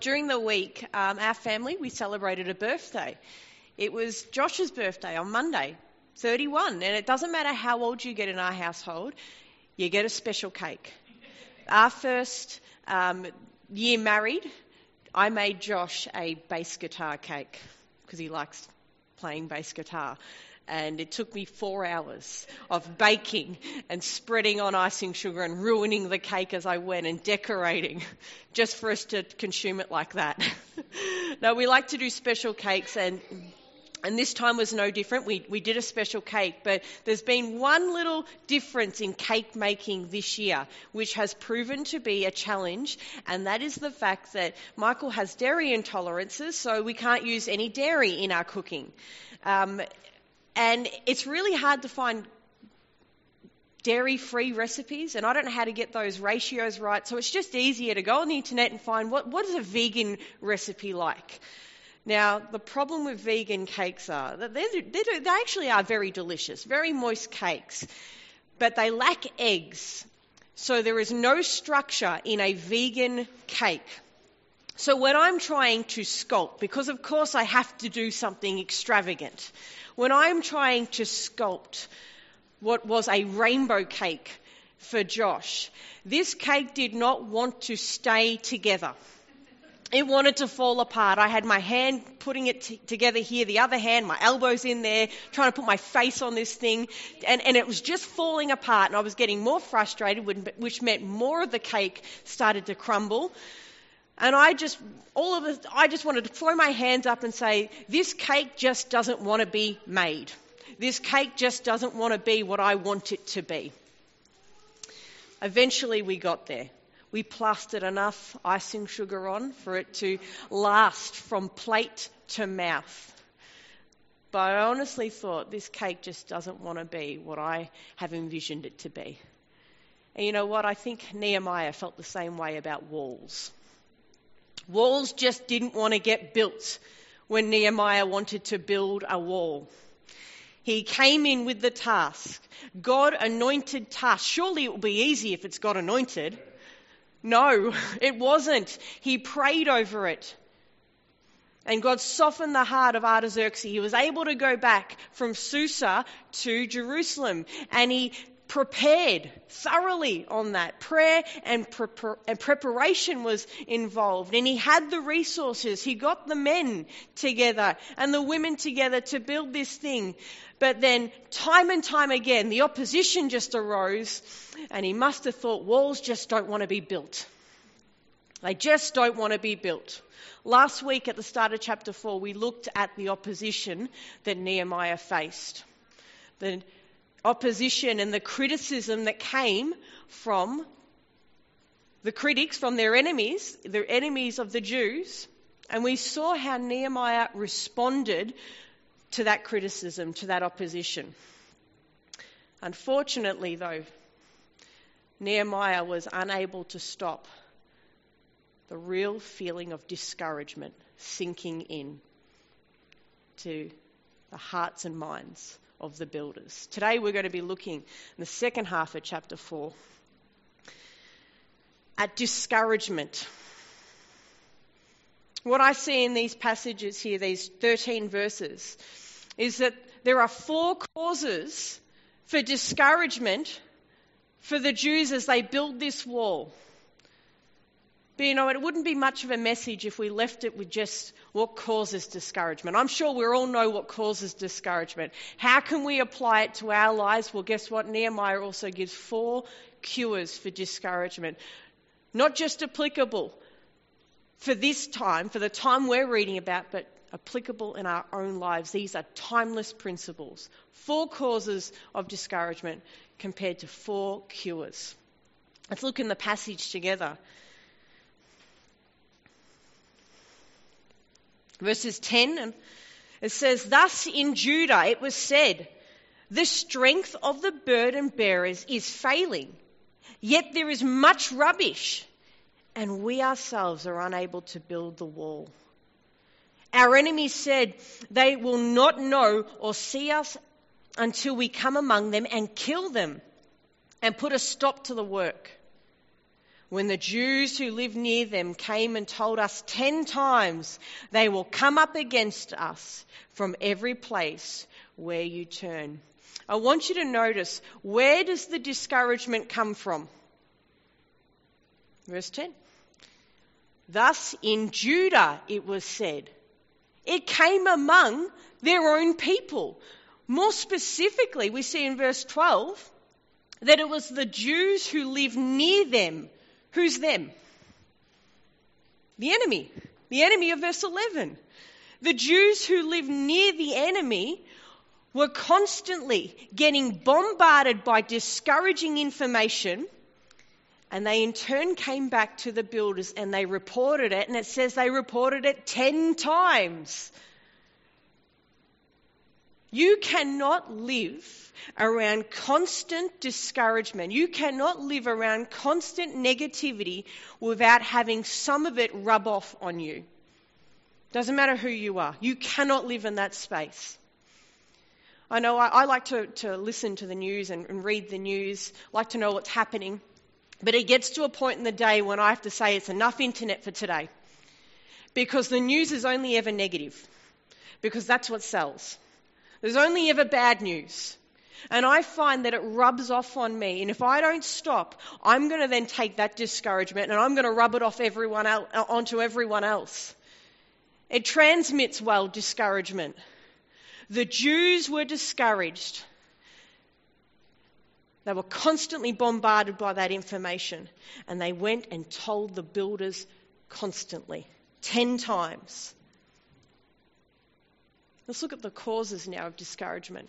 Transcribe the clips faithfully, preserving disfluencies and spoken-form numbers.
During the week, um, our family, we celebrated a birthday. It was Josh's birthday on Monday, thirty-one, and it doesn't matter how old you get in our household, you get a special cake. Our first um, year married, I made Josh a bass guitar cake because he likes playing bass guitar. And it took me four hours of baking and spreading on icing sugar and ruining the cake as I went and decorating just for us to consume it like that. Now, we like to do special cakes, and and this time was no different. We we did a special cake, but there's been one little difference in cake making this year, which has proven to be a challenge, and that is the fact that Michael has dairy intolerances, so we can't use any dairy in our cooking. Um, And it's really hard to find dairy-free recipes, and I don't know how to get those ratios right, so it's just easier to go on the internet and find what, what is a vegan recipe like. Now, the problem with vegan cakes are that they're, they're, they actually are very delicious, very moist cakes, but they lack eggs, so there is no structure in a vegan cake. So when I'm trying to sculpt, because of course I have to do something extravagant, when I'm trying to sculpt what was a rainbow cake for Josh, this cake did not want to stay together. It wanted to fall apart. I had my hand putting it t- together here, the other hand, my elbows in there, trying to put my face on this thing, and, and it was just falling apart, and I was getting more frustrated, which meant more of the cake started to crumble. And I just, all of it, I just wanted to throw my hands up and say, this cake just doesn't want to be made. This cake just doesn't want to be what I want it to be. Eventually we got there. We plastered enough icing sugar on for it to last from plate to mouth. But I honestly thought this cake just doesn't want to be what I have envisioned it to be. And you know what? I think Nehemiah felt the same way about walls. Walls just didn't want to get built when Nehemiah wanted to build a wall. He came in with the task. God anointed task. Surely it will be easy if it's God anointed. No, it wasn't. He prayed over it. And God softened the heart of Artaxerxes. He was able to go back from Susa to Jerusalem. And he prepared thoroughly on that. Prayer and, pre- and preparation was involved. And he had the resources. He got the men together and the women together to build this thing. But then time and time again, the opposition just arose, and he must have thought walls just don't want to be built. They just don't want to be built. Last week at the start of chapter four, we looked at the opposition that Nehemiah faced. The opposition and the criticism that came from the critics, from their enemies, the enemies of the Jews. And we saw how Nehemiah responded to that criticism, to that opposition. Unfortunately, though, Nehemiah was unable to stop the real feeling of discouragement sinking in to the hearts and minds of the builders. Today we're going to be looking in the second half of chapter four at discouragement. What I see in these passages here, these thirteen verses, is that there are four causes for discouragement for the Jews as they build this wall. But you know, it wouldn't be much of a message if we left it with just what causes discouragement. I'm sure we all know what causes discouragement. How can we apply it to our lives? Well, guess what? Nehemiah also gives four cures for discouragement. Not just applicable for this time, for the time we're reading about, but applicable in our own lives. These are timeless principles. Four causes of discouragement compared to four cures. Let's look in the passage together. Verses ten, and it says, "Thus in Judah it was said, the strength of the burden bearers is failing, yet there is much rubbish, and we ourselves are unable to build the wall. Our enemies said, they will not know or see us until we come among them and kill them and put a stop to the work. when the Jews who lived near them came and told us ten times, they will come up against us from every place where you turn. I want you to notice, where does the discouragement come from? Verse ten. Thus in Judah it was said. It came among their own people. More specifically, we see in verse twelve that it was the Jews who lived near them. Who's them? The enemy. The enemy of verse eleven. The Jews who lived near the enemy were constantly getting bombarded by discouraging information, and they in turn came back to the builders and they reported it, and it says they reported it ten times. You cannot live around constant discouragement. You cannot live around constant negativity without having some of it rub off on you. Doesn't matter who you are. You cannot live in that space. I know I, I like to, to listen to the news and, and read the news, like to know what's happening. But it gets to a point in the day when I have to say it's enough internet for today. Because the news is only ever negative. Because that's what sells. There's only ever bad news. And I find that it rubs off on me. And if I don't stop, I'm going to then take that discouragement and I'm going to rub it off everyone else, onto everyone else. It transmits well, discouragement. The Jews were discouraged. They were constantly bombarded by that information. And they went and told the builders constantly, ten times. Let's look at the causes now of discouragement.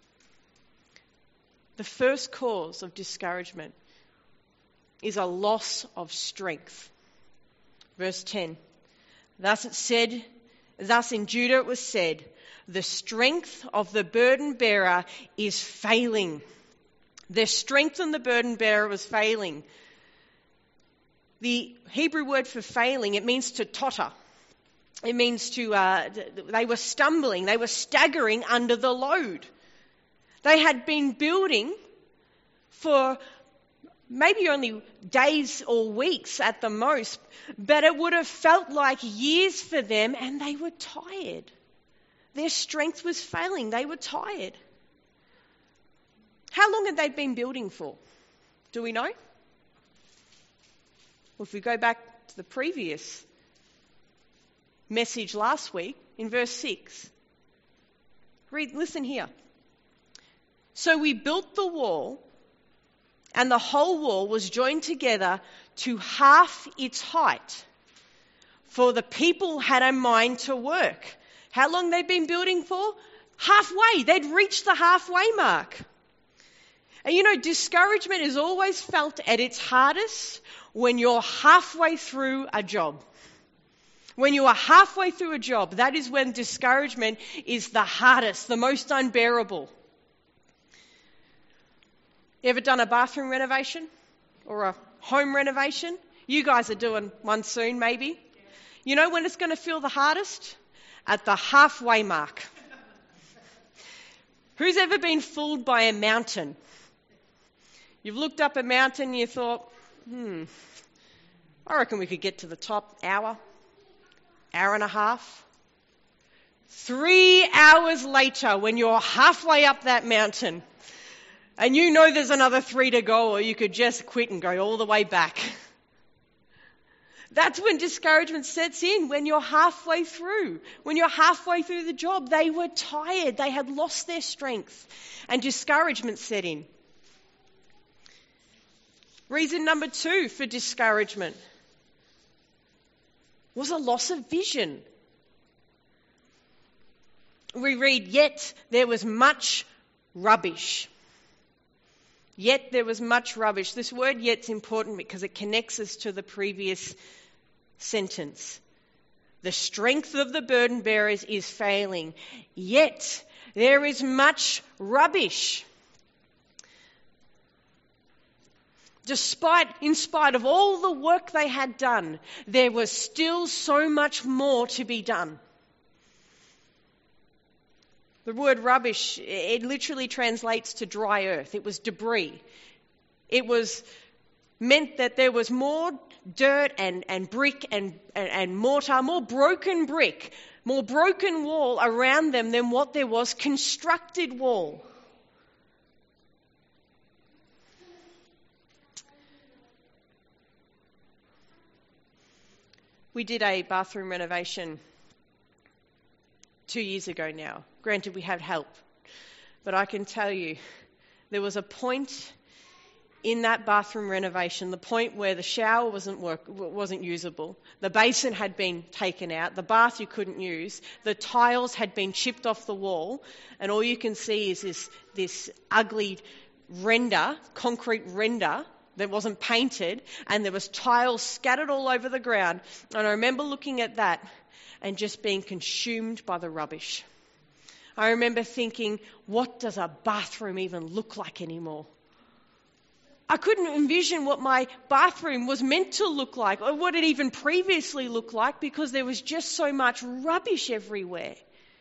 The first cause of discouragement is a loss of strength. Verse ten. Thus it said, thus in Judah it was said, the strength of the burden bearer is failing. Their strength in the burden bearer was failing. The Hebrew word for failing, it means to totter. It means to, uh, they were stumbling, they were staggering under the load. They had been building for maybe only days or weeks at the most, but it would have felt like years for them, and they were tired. Their strength was failing, they were tired. How long had they been building for? Do we know? Well, if we go back to the previous message last week, in verse six. Read, listen here. So we built the wall, and the whole wall was joined together to half its height, for the people had a mind to work. How long they'd been building for? Halfway. They'd reached the halfway mark. And you know, discouragement is always felt at its hardest when you're halfway through a job. When you are halfway through a job, that is when discouragement is the hardest, the most unbearable. You ever done a bathroom renovation or a home renovation? You guys are doing one soon, maybe. You know when it's going to feel the hardest? At the halfway mark. Who's ever been fooled by a mountain? You've looked up a mountain and you thought, hmm, I reckon we could get to the top hour. Hour and a half. Three hours later, when you're halfway up that mountain, and you know there's another three to go, or you could just quit and go all the way back. That's when discouragement sets in, when you're halfway through. When you're halfway through the job, they were tired. They had lost their strength. And discouragement set in. Reason number two for discouragement was a loss of vision. We read, yet there was much rubbish. Yet there was much rubbish. This word yet's important because it connects us to the previous sentence. The strength of the burden bearers is failing. Yet there is much rubbish. Despite, in spite of all the work they had done, there was still so much more to be done. The word rubbish, it literally translates to dry earth. It was debris. It was meant that there was more dirt and, and brick and, and, and mortar, more broken brick, more broken wall around them than what there was constructed wall. We did a bathroom renovation two years ago now. Granted, we had help. But I can tell you, there was a point in that bathroom renovation, the point where the shower wasn't work, wasn't usable, the basin had been taken out, the bath you couldn't use, the tiles had been chipped off the wall, and all you can see is this, this ugly render, concrete render that wasn't painted, and there was tiles scattered all over the ground. And I remember looking at that and just being consumed by the rubbish. I remember thinking, what does a bathroom even look like anymore? I couldn't envision what my bathroom was meant to look like or what it even previously looked like because there was just so much rubbish everywhere.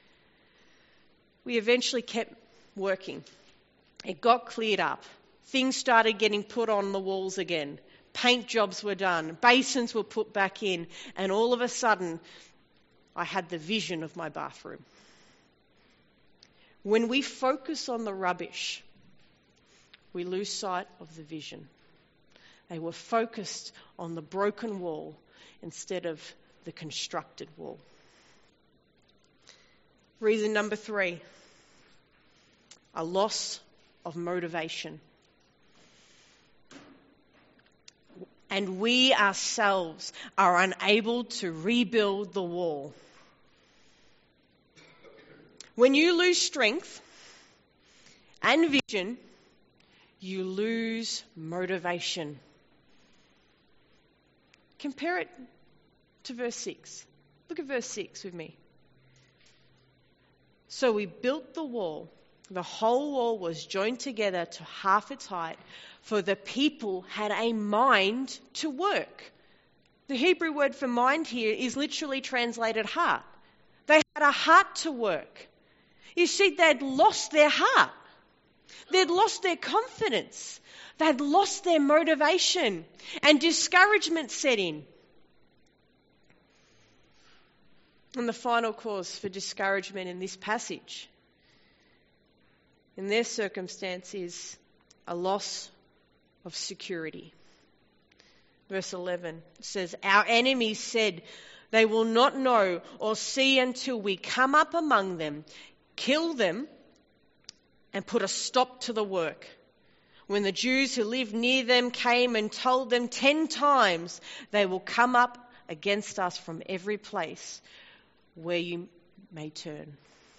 We eventually kept working. It got cleared up. Things started getting put on the walls again. Paint jobs were done. Basins were put back in. And all of a sudden, I had the vision of my bathroom. When we focus on the rubbish, we lose sight of the vision. They were focused on the broken wall instead of the constructed wall. Reason number three, a loss of motivation. And we ourselves are unable to rebuild the wall. When you lose strength and vision, you lose motivation. Compare it to verse six. Look at verse six with me. So we built the wall. The whole wall was joined together to half its height, for the people had a mind to work. The Hebrew word for mind here is literally translated heart. They had a heart to work. You see, they'd lost their heart. They'd lost their confidence. They'd lost their motivation. And discouragement set in. And the final cause for discouragement in this passage, in their circumstance, is a loss of security. Verse eleven says, our enemies said, they will not know or see until we come up among them, kill them, and put a stop to the work. When the Jews who lived near them came and told them ten times, they will come up against us from every place where you may turn.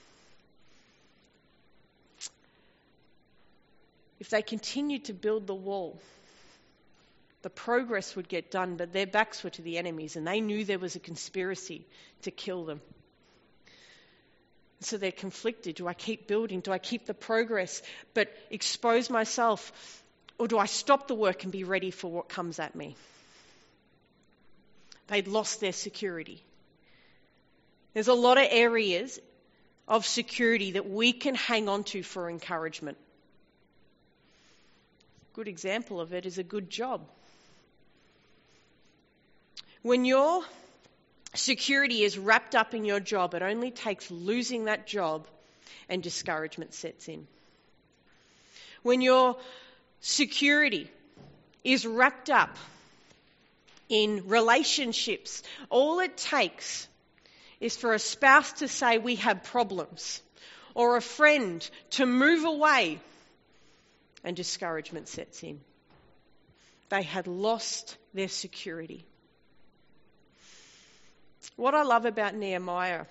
If they continued to build the wall, the progress would get done, but their backs were to the enemies and they knew there was a conspiracy to kill them. So they're conflicted. Do I keep building? Do I keep the progress but expose myself? Or do I stop the work and be ready for what comes at me? They'd lost their security. There's a lot of areas of security that we can hang on to for encouragement. A good example of it is a good job. When your security is wrapped up in your job, it only takes losing that job and discouragement sets in. When your security is wrapped up in relationships, all it takes is for a spouse to say we have problems, or a friend to move away, and discouragement sets in. They had lost their security. What I love about Nehemiah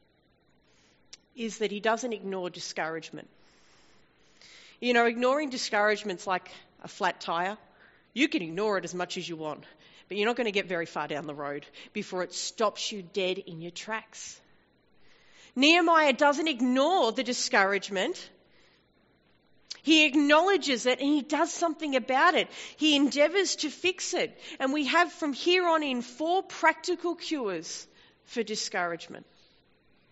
is that he doesn't ignore discouragement. You know, ignoring discouragement's like a flat tire. You can ignore it as much as you want, but you're not going to get very far down the road before it stops you dead in your tracks. Nehemiah doesn't ignore the discouragement. He acknowledges it and he does something about it. He endeavours to fix it. And we have from here on in four practical cures for discouragement.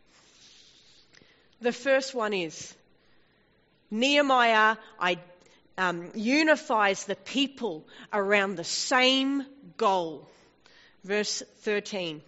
The first one is Nehemiah I um, unifies the people around the same goal. Verse thirteen.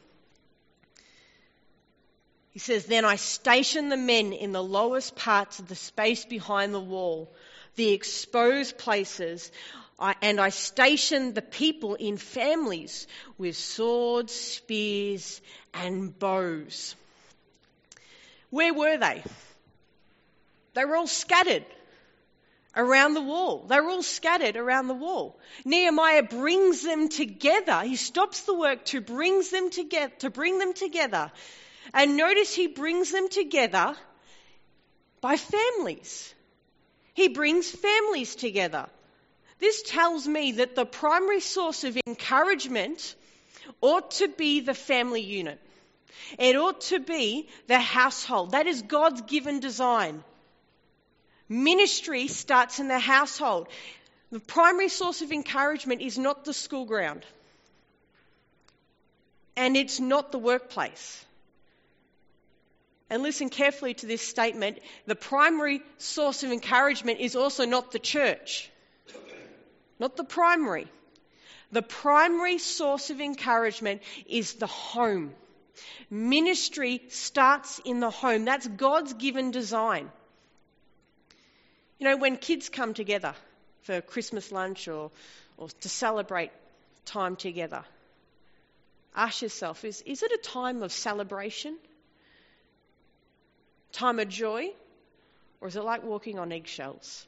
He says, "Then I stationed the men in the lowest parts of the space behind the wall, the exposed places, I, and I stationed the people in families with swords, spears, and bows." Where were they? They were all scattered around the wall. They were all scattered around the wall. Nehemiah brings them together. He stops the work to brings them together, to bring them together. And notice he brings them together by families. He brings families together. This tells me that the primary source of encouragement ought to be the family unit. It ought to be the household. That is God's given design. Ministry starts in the household. The primary source of encouragement is not the school ground. And it's not the workplace. And listen carefully to this statement. The primary source of encouragement is also not the church. Not the primary. The primary source of encouragement is the home. Ministry starts in the home. That's God's given design. You know, when kids come together for Christmas lunch or, or to celebrate time together, ask yourself, is, is it a time of celebration? Time of joy? Or is it like walking on eggshells?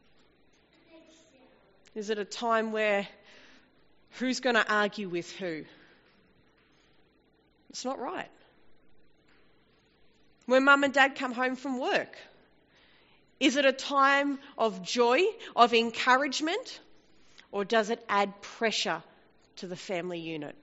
Is it a time where who's going to argue with who? It's not right. When mum and dad come home from work, is it a time of joy, of encouragement, or does it add pressure to the family unit?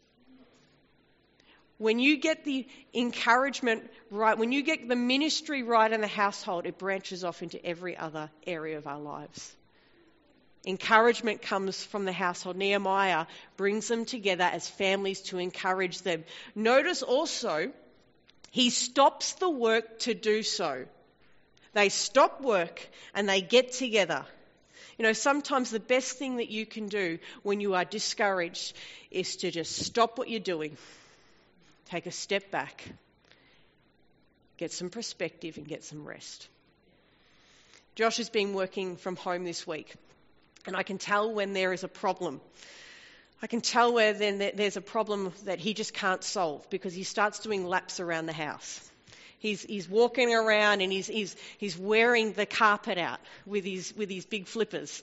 When you get the encouragement right, when you get the ministry right in the household, it branches off into every other area of our lives. Encouragement comes from the household. Nehemiah brings them together as families to encourage them. Notice also, he stops the work to do so. They stop work and they get together. You know, sometimes the best thing that you can do when you are discouraged is to just stop what you're doing. Take a step back. Get some perspective and get some rest. Josh has been working from home this week. And I can tell when there is a problem. I can tell where then there's a problem that he just can't solve because he starts doing laps around the house. He's he's walking around and he's he's he's wearing the carpet out with his with his big flippers.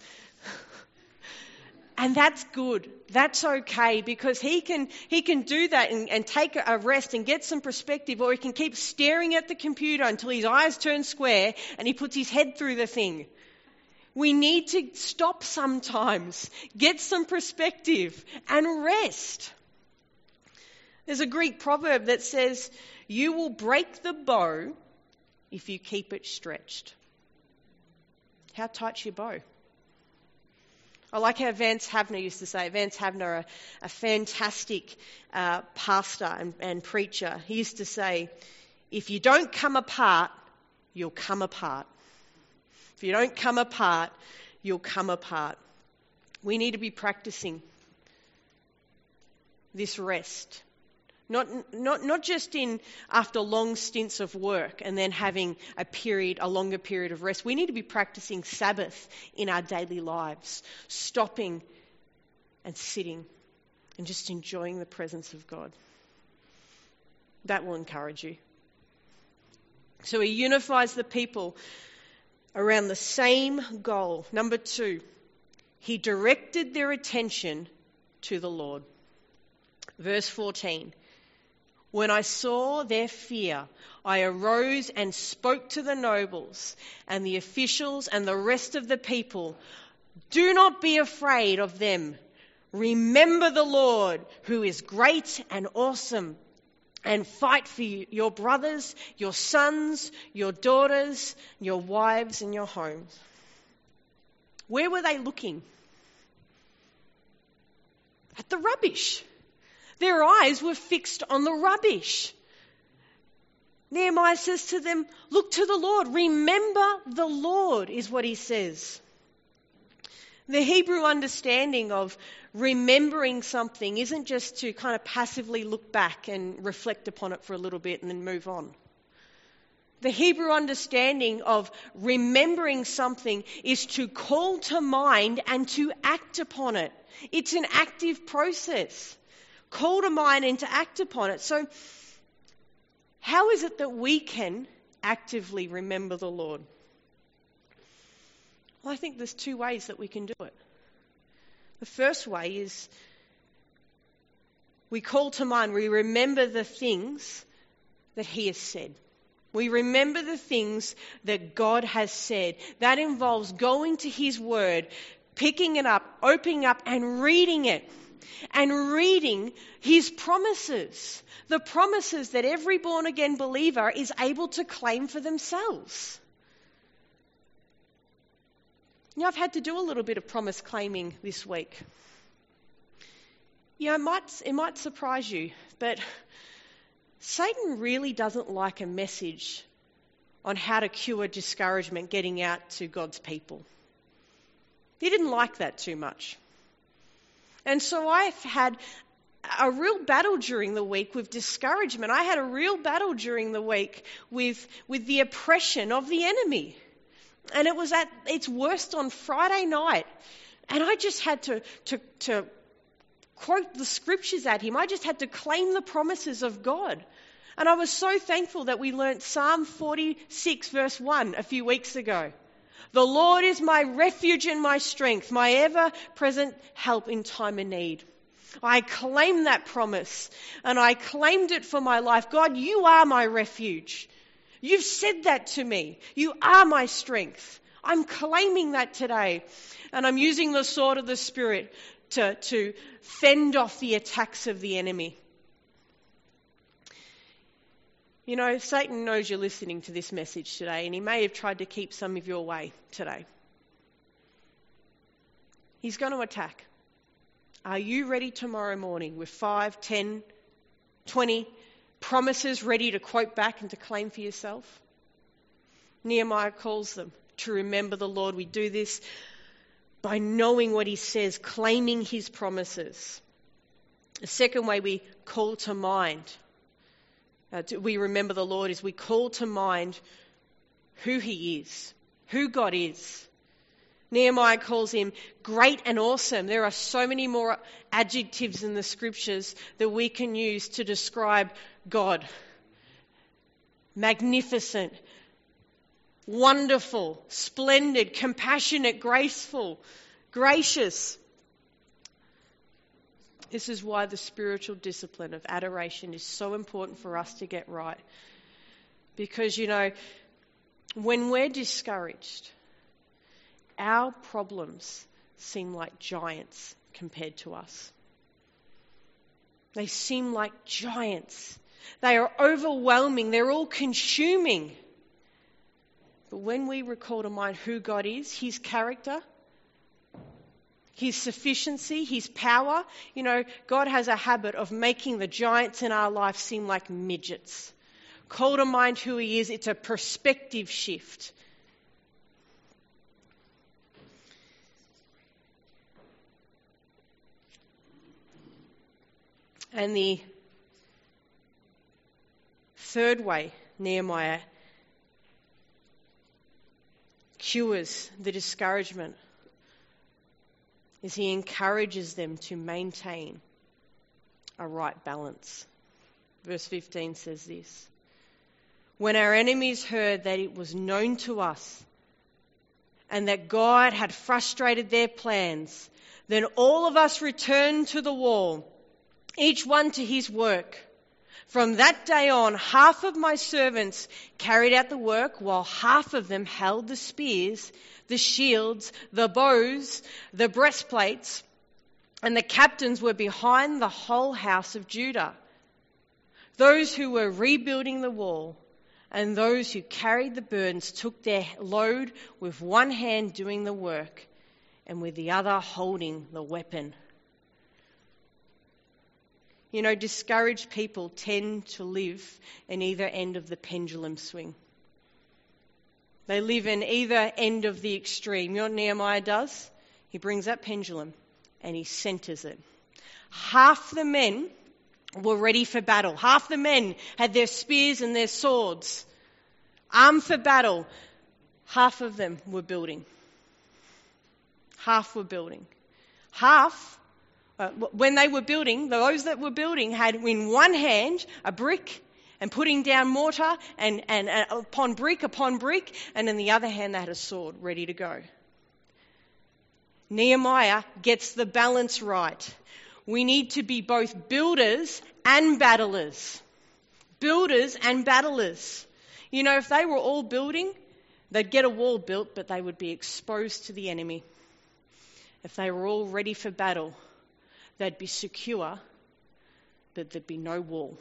And that's good. That's okay because he can he can do that and, and take a rest and get some perspective, or he can keep staring at the computer until his eyes turn square and he puts his head through the thing. We need to stop sometimes, get some perspective and rest. There's a Greek proverb that says, "You will break the bow if you keep it stretched." How tight's your bow? I like how Vance Havner used to say. Vance Havner, a, a fantastic uh, pastor and, and preacher, he used to say, if you don't come apart, you'll come apart. If you don't come apart, you'll come apart. We need to be practicing this rest. Not, not, not just in after long stints of work and then having a period, a longer period of rest. We need to be practicing Sabbath in our daily lives, stopping and sitting and just enjoying the presence of God. That will encourage you. So he unifies the people around the same goal. Number two, he directed their attention to the Lord. Verse fourteen. When I saw their fear, I arose and spoke to the nobles and the officials and the rest of the people. Do not be afraid of them. Remember the Lord, who is great and awesome, and fight for you, your brothers, your sons, your daughters, your wives, and your homes. Where were they looking? At the rubbish. Their eyes were fixed on the rubbish. Nehemiah says to them, look to the Lord. Remember the Lord is what he says. The Hebrew understanding of remembering something isn't just to kind of passively look back and reflect upon it for a little bit and then move on. The Hebrew understanding of remembering something is to call to mind and to act upon it. It's an active process. Call to mind and to act upon it. So, how is it that we can actively remember the Lord? Well, I think there's two ways that we can do it. The first way is we call to mind, we remember the things that He has said. We remember the things that God has said. That involves going to His Word, picking it up, opening up and reading it. And reading His promises. The promises that every born-again believer is able to claim for themselves. You know, I've had to do a little bit of promise claiming this week. You know, it might, it might surprise you, but Satan really doesn't like a message on how to cure discouragement getting out to God's people. He didn't like that too much. And so I've had a real battle during the week with discouragement. I had a real battle during the week with, with the oppression of the enemy. And it was at its worst on Friday night. And I just had to, to, to quote the scriptures at him. I just had to claim the promises of God. And I was so thankful that we learnt Psalm forty-six verse one a few weeks ago. The Lord is my refuge and my strength, my ever-present help in time of need. I claim that promise and I claimed it for my life. God, you are my refuge. You've said that to me. You are my strength. I'm claiming that today. And I'm using the sword of the Spirit to, to fend off the attacks of the enemy. You know, Satan knows you're listening to this message today, and he may have tried to keep some of you away today. He's going to attack. Are you ready tomorrow morning with five, ten, twenty promises ready to quote back and to claim for yourself? Nehemiah calls them to remember the Lord. We do this by knowing what He says, claiming His promises. The second way we call to mind, uh, to, we remember the Lord, is we call to mind who He is, who God is. Nehemiah calls Him great and awesome. There are so many more adjectives in the scriptures that we can use to describe God. Magnificent, wonderful, splendid, compassionate, graceful, gracious. This is why the spiritual discipline of adoration is so important for us to get right. Because, you know, when we're discouraged, our problems seem like giants compared to us. They seem like giants. They are overwhelming. They're all consuming. But when we recall to mind who God is, His character, His sufficiency, His power, you know, God has a habit of making the giants in our life seem like midgets. Call to mind who He is. It's a perspective shift. And the third way Nehemiah cures the discouragement is he encourages them to maintain a right balance. Verse fifteen says this: when our enemies heard that it was known to us and that God had frustrated their plans, then all of us returned to the wall, each one to his work. From that day on, half of my servants carried out the work, while half of them held the spears, the shields, the bows, the breastplates, and the captains were behind the whole house of Judah. Those who were rebuilding the wall and those who carried the burdens took their load with one hand doing the work and with the other holding the weapon. You know, discouraged people tend to live in either end of the pendulum swing. They live in either end of the extreme. You know what Nehemiah does? He brings that pendulum and he centers it. Half the men were ready for battle. Half the men had their spears and their swords, armed for battle. Half of them were building. Half were building. Half, uh, when they were building, those that were building had in one hand a brick and putting down mortar and, and, and upon brick upon brick, and in the other hand they had a sword ready to go. Nehemiah gets the balance right. We need to be both builders and battlers. Builders and battlers. You know, if they were all building, they'd get a wall built, but they would be exposed to the enemy. If they were all ready for battle, they'd be secure, but there'd be no wall.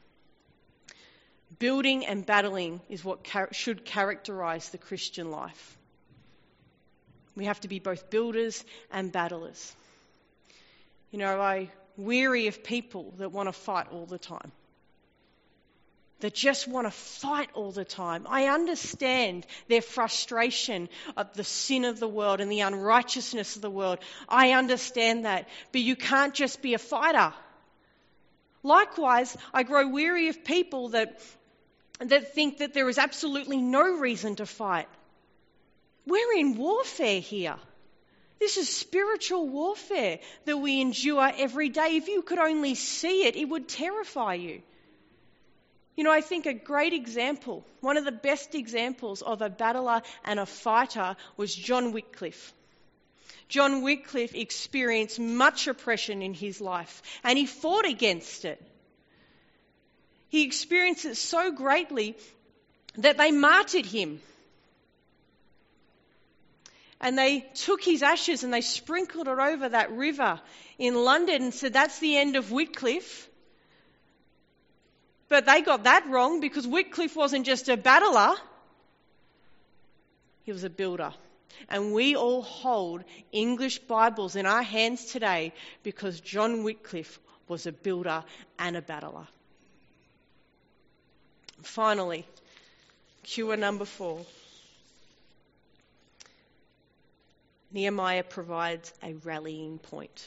Building and battling is what char- should characterize the Christian life. We have to be both builders and battlers. You know, I weary of people that want to fight all the time. That just want to fight all the time. I understand their frustration of the sin of the world and the unrighteousness of the world. I understand that. But you can't just be a fighter. Likewise, I grow weary of people that, that think that there is absolutely no reason to fight. We're in warfare here. This is spiritual warfare that we endure every day. If you could only see it, it would terrify you. You know, I think a great example, one of the best examples of a battler and a fighter was John Wycliffe. John Wycliffe experienced much oppression in his life, and he fought against it. He experienced it so greatly that they martyred him. And they took his ashes and they sprinkled it over that river in London and said, that's the end of Wycliffe. But they got that wrong, because Wycliffe wasn't just a battler, he was a builder. And we all hold English Bibles in our hands today because John Wycliffe was a builder and a battler. Finally, cure number four. Nehemiah provides a rallying point.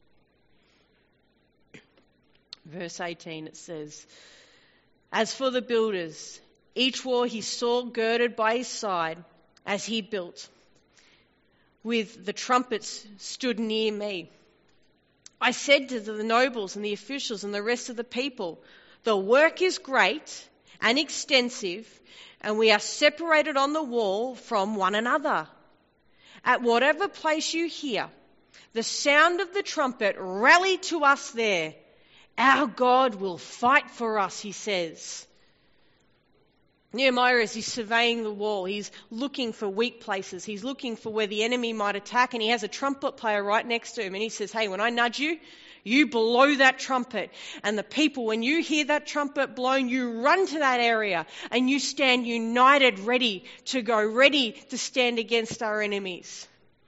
Verse eighteen, it says, as for the builders, each wore his sword girded by his side as he built, with the trumpets stood near me. I said to the nobles and the officials and the rest of the people, the work is great and extensive, and we are separated on the wall from one another. At whatever place you hear the sound of the trumpet, rally to us there. Our God will fight for us, he says. Nehemiah, as he's surveying the wall, he's looking for weak places. He's looking for where the enemy might attack, and he has a trumpet player right next to him, and he says, hey, when I nudge you, you blow that trumpet. And the people, when you hear that trumpet blown, you run to that area, and you stand united, ready to go, ready to stand against our enemies.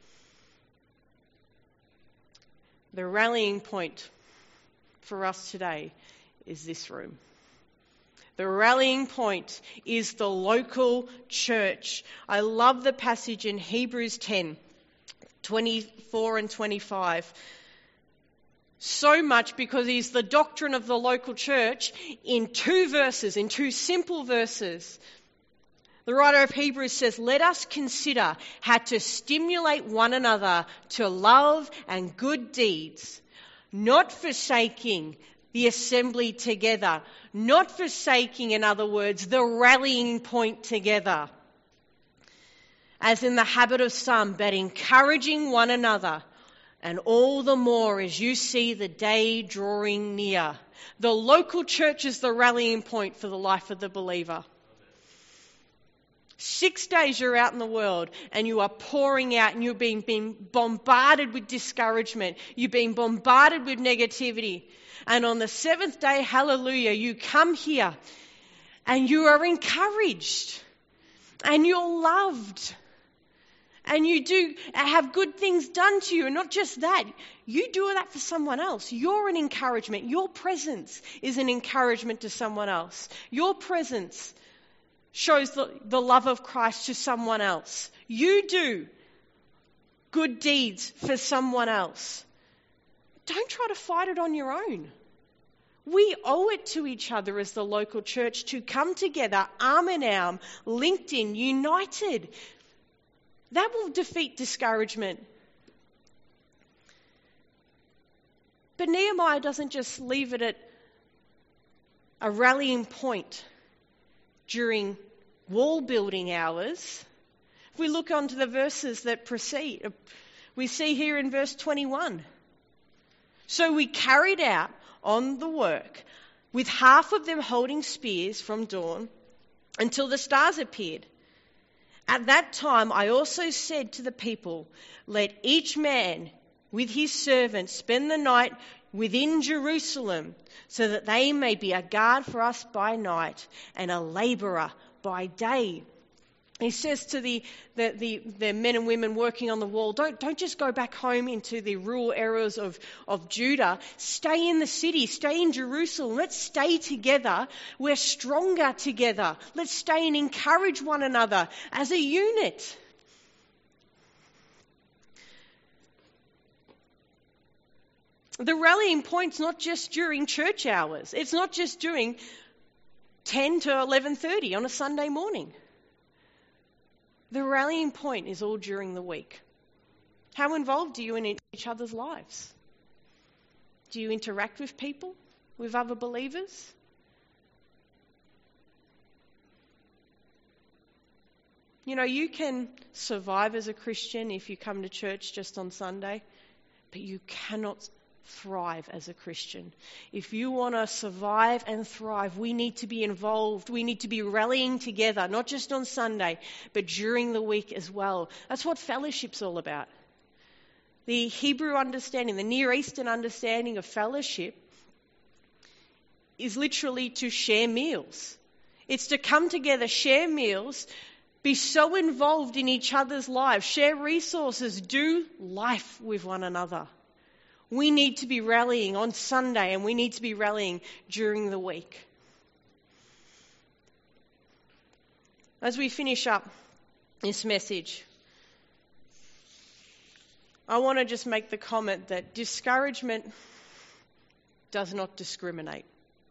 The rallying point for us today is this room. The rallying point is the local church. I love the passage in Hebrews ten, twenty-four and twenty-five. So much because it is the doctrine of the local church in two verses, in two simple verses. The writer of Hebrews says, let us consider how to stimulate one another to love and good deeds, not forsaking the assembly together, not forsaking, in other words, the rallying point together, as in the habit of some, but encouraging one another, and all the more as you see the day drawing near. The local church is the rallying point for the life of the believer. Six days you're out in the world and you are pouring out and you're being, being bombarded with discouragement. You're being bombarded with negativity. And on the seventh day, hallelujah, you come here and you are encouraged and you're loved and you do have good things done to you. And not just that, you do that for someone else. You're an encouragement. Your presence is an encouragement to someone else. Your presence shows the, the love of Christ to someone else. You do good deeds for someone else, don't try to fight it on your own. We owe it to each other as the local church to come together, arm in arm, linked in, united. That will defeat discouragement. But Nehemiah doesn't just leave it at a rallying point during wall building hours. If we look onto the verses that precede, we see here in verse twenty-one. So we carried out on the work, with half of them holding spears from dawn until the stars appeared. At that time I also said to the people, let each man with his servants spend the night within Jerusalem, so that they may be a guard for us by night and a labourer by day. He says to the, the, the, the men and women working on the wall, don't, don't just go back home into the rural areas of, of Judah. Stay in the city. Stay in Jerusalem. Let's stay together. We're stronger together. Let's stay and encourage one another as a unit. The rallying point's not just during church hours. It's not just during ten to eleven thirty on a Sunday morning. The rallying point is all during the week. How involved are you in each other's lives? Do you interact with people, with other believers? You know, you can survive as a Christian if you come to church just on Sunday, but you cannot thrive as a Christian. If you want to survive and thrive, we need to be involved. We need to be rallying together, not just on Sunday, but during the week as well. That's what fellowship's all about. The Hebrew understanding, the Near Eastern understanding of fellowship is literally to share meals. It's to come together, share meals, be so involved in each other's lives, share resources, do life with one another. We need to be rallying on Sunday, and we need to be rallying during the week. As we finish up this message, I want to just make the comment that discouragement does not discriminate.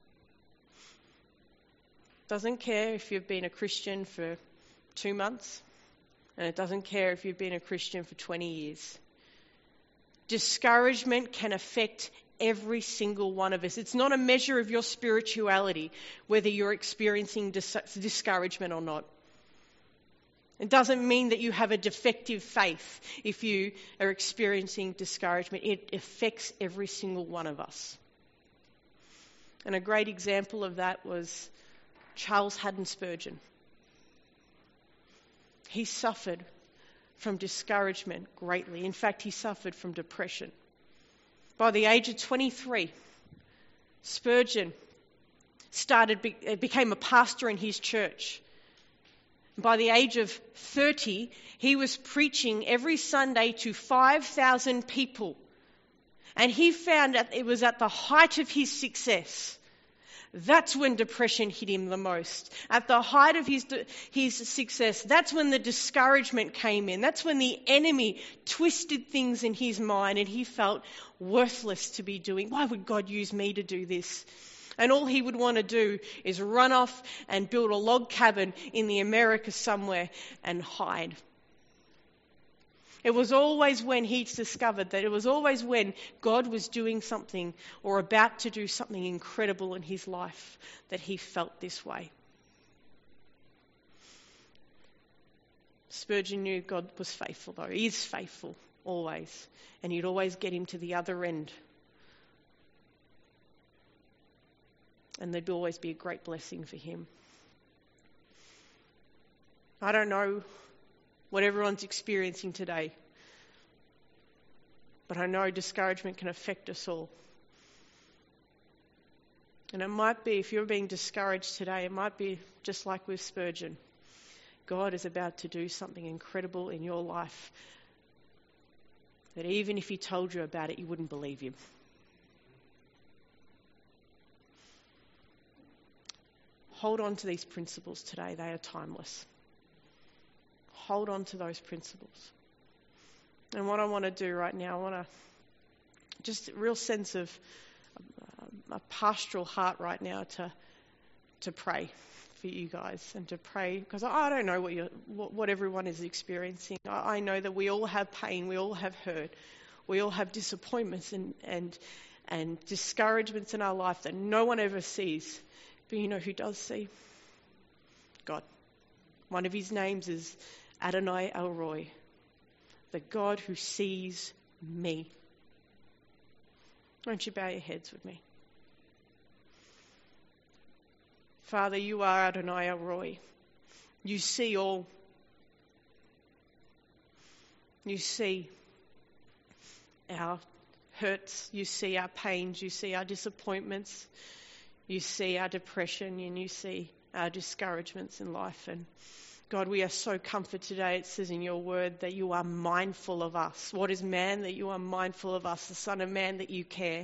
Doesn't care if you've been a Christian for two months, and it doesn't care if you've been a Christian for twenty years. Discouragement can affect every single one of us. It's not a measure of your spirituality, whether you're experiencing dis- discouragement or not. It doesn't mean that you have a defective faith if you are experiencing discouragement. It affects every single one of us. And a great example of that was Charles Haddon Spurgeon. He suffered from discouragement greatly. In fact, he suffered from depression. By the age of twenty-three, Spurgeon started became a pastor in his church. By the age of thirty, he was preaching every Sunday to five thousand people. And he found that it was at the height of his success. That's when depression hit him the most. At the height of his his success, that's when the discouragement came in. That's when the enemy twisted things in his mind and he felt worthless to be doing. Why would God use me to do this? And all he would want to do is run off and build a log cabin in the Americas somewhere and hide. It was always when he discovered that it was always when God was doing something or about to do something incredible in his life that he felt this way. Spurgeon knew God was faithful though. He is faithful always. And he'd always get him to the other end. And there'd always be a great blessing for him. I don't know what everyone's experiencing today, but I know discouragement can affect us all. And it might be, if you're being discouraged today, it might be just like with Spurgeon. God is about to do something incredible in your life that even if he told you about it, you wouldn't believe him. Hold on to these principles today. They are timeless. Hold on to those principles. And what I want to do right now, I want to just a real sense of uh, a pastoral heart right now to to pray for you guys and to pray, because I don't know what you what, what everyone is experiencing. I, I know that we all have pain, we all have hurt, we all have disappointments and and and discouragements in our life that no one ever sees. But you know who does see? God. One of his names is Adonai El Roi, the God who sees me. Won't you bow your heads with me? Father, you are Adonai El Roi. You see all. You see our hurts. You see our pains. You see our disappointments. You see our depression. And you see our discouragements in life. And God, we are so comforted today. It says in your word that you are mindful of us. What is man that you are mindful of us? The Son of Man that you care.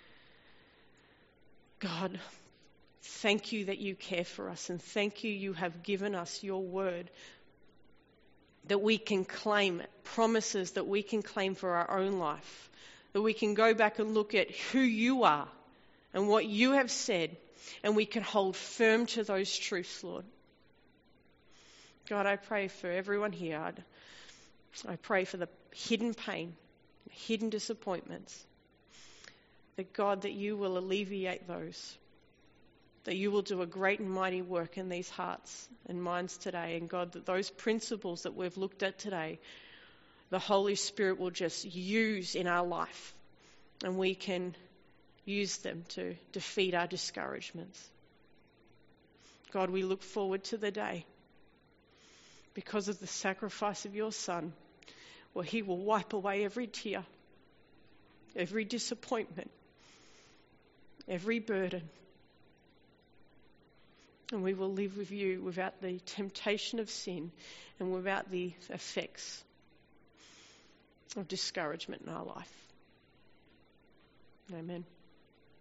God, thank you that you care for us, and thank you you have given us your word that we can claim, promises that we can claim for our own life, that we can go back and look at who you are and what you have said, and we can hold firm to those truths, Lord. God, I pray for everyone here. I'd, I pray for the hidden pain, hidden disappointments, that God, that you will alleviate those, that you will do a great and mighty work in these hearts and minds today. And God, that those principles that we've looked at today, the Holy Spirit will just use in our life, and we can use them to defeat our discouragements. God, we look forward to the day, because of the sacrifice of your Son, where he will wipe away every tear, every disappointment, every burden. And we will live with you without the temptation of sin and without the effects of discouragement in our life. Amen.